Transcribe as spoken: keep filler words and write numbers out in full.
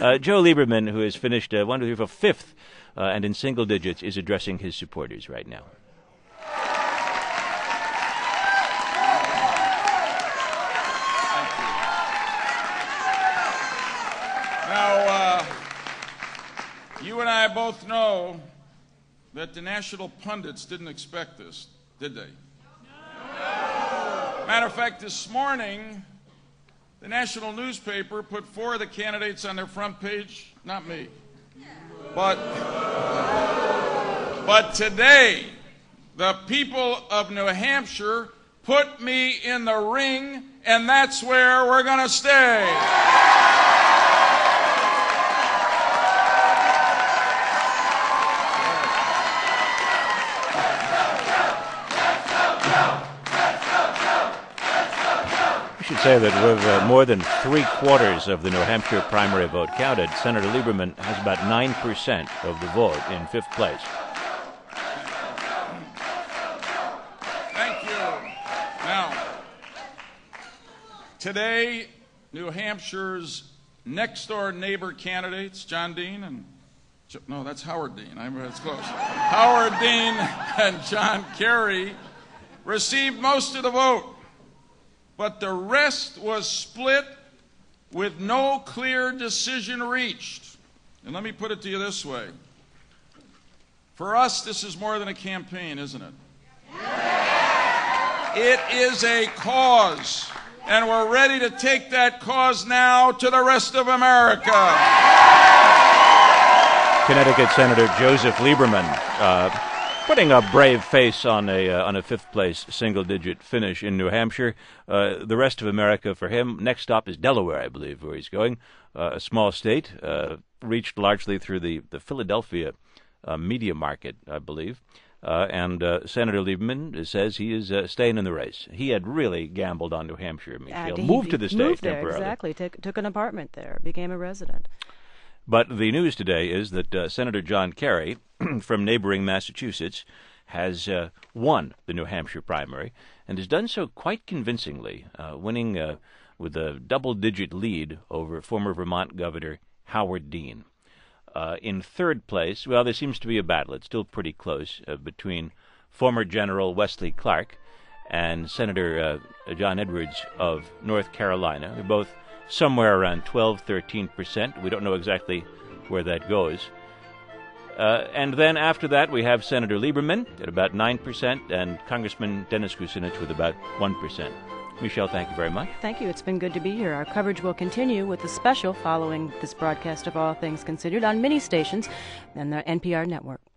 Uh, Joe Lieberman, who has finished uh, one, two, three, four, fifth, uh, and in single digits, is addressing his supporters right now. Now, uh, you and I both know that the national pundits didn't expect this, did they? No. Matter of fact, this morning, the national newspaper put four of the candidates on their front page, not me. But, but today, the people of New Hampshire put me in the ring, and that's where we're going to stay. I should say that with uh, more than three quarters of the New Hampshire primary vote counted, Senator Lieberman has about nine percent of the vote in fifth place. Thank you. Now, today, New Hampshire's next-door neighbor candidates, John Dean and, no, that's Howard Dean. I remember that's close. Howard Dean and John Kerry received most of the vote. But the rest was split with no clear decision reached. And let me put it to you this way. For us, this is more than a campaign, isn't it? Yeah. It is a cause. And we're ready to take that cause now to the rest of America. Connecticut Senator Joseph Lieberman uh, putting a brave face on a uh, on a fifth place single digit finish in New Hampshire. Uh, the rest of America for him. Next stop is Delaware, I believe, where he's going. Uh, a small state, uh, reached largely through the the Philadelphia uh, media market, I believe. Uh, and uh, Senator Lieberman says he is uh, staying in the race. He had really gambled on New Hampshire. Michelle And moved he, to the he state moved there, temporarily. Exactly. Took, took an apartment there. Became a resident. But the news today is that uh, Senator John Kerry from neighboring Massachusetts has uh, won the New Hampshire primary and has done so quite convincingly, uh, winning uh, with a double-digit lead over former Vermont Governor Howard Dean. Uh, in third place, well, there seems to be a battle. It's still pretty close uh, between former General Wesley Clark and Senator uh, John Edwards of North Carolina. They're both somewhere around twelve, thirteen percent. We don't know exactly where that goes. Uh, and then after that, we have Senator Lieberman at about nine percent and Congressman Dennis Kucinich with about one percent. Michelle, thank you very much. Thank you. It's been good to be here. Our coverage will continue with a special following this broadcast of All Things Considered on many stations and the N P R network.